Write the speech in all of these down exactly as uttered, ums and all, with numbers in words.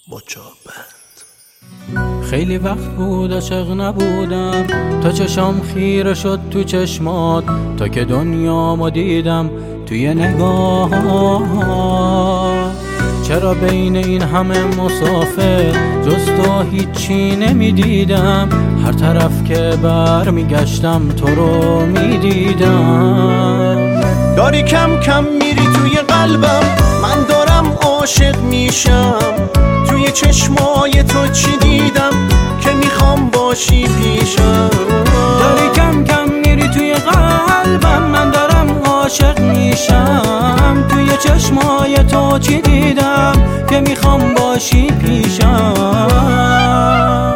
مجابند. خیلی وقت بود عاشق نبودم، تا چشام خیره شد تو چشمات، تا که دنیامو دیدم توی نگاهات. چرا بین این همه مسافر جز تو هیچی نمیدیدم؟ هر طرف که بر میگشتم تو رو میدیدم. داری کم کم میری توی قلبم، من دارم عاشق میشم. توی چشمای تو چی دیدم که میخوام باشی پیشم؟ داری کم کم میری توی قلبم، من دارم عاشق میشم. توی چشمای تو چی دیدم که میخوام باشی پیشم؟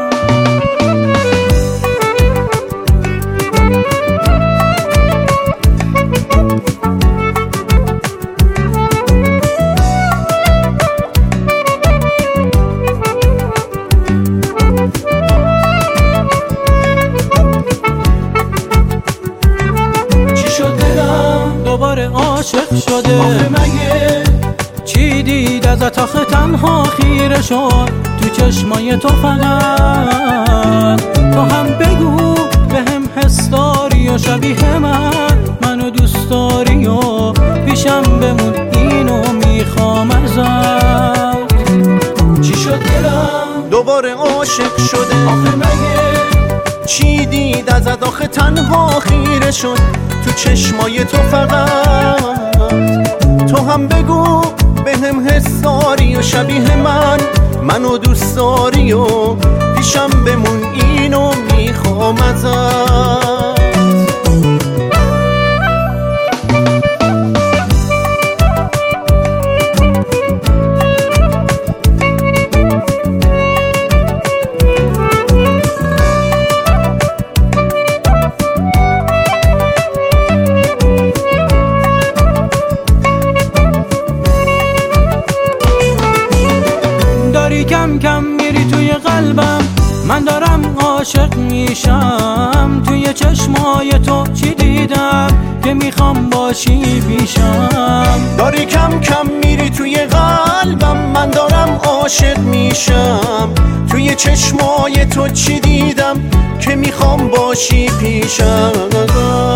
دوباره عاشق شده، آخه مگه چی دید ازت آخه تنها خیره شد تو چشمای تو؟ فقط تو هم بگو به هم حس داری و شبیه من منو دوست داری و پیشم بمون، اینو میخوام ازت. چی شد دلم دوباره عاشق شده؟ آخه مگه چی دید ازت آخه تنها خیره شد تو چشمای تو؟ فقط تو هم بگو به هم حس داری و شبیه من منو دوست داری و پیشم بمون، اینو میخوام ازت. کم کم میری توی قلبم، من دارم عاشق میشم. توی چشمای تو چی دیدم که میخوام باشی پیشم؟ داری کم کم میری توی قلبم، من دارم عاشق میشم. توی چشمای تو چی دیدم که میخوام باشی پیشم؟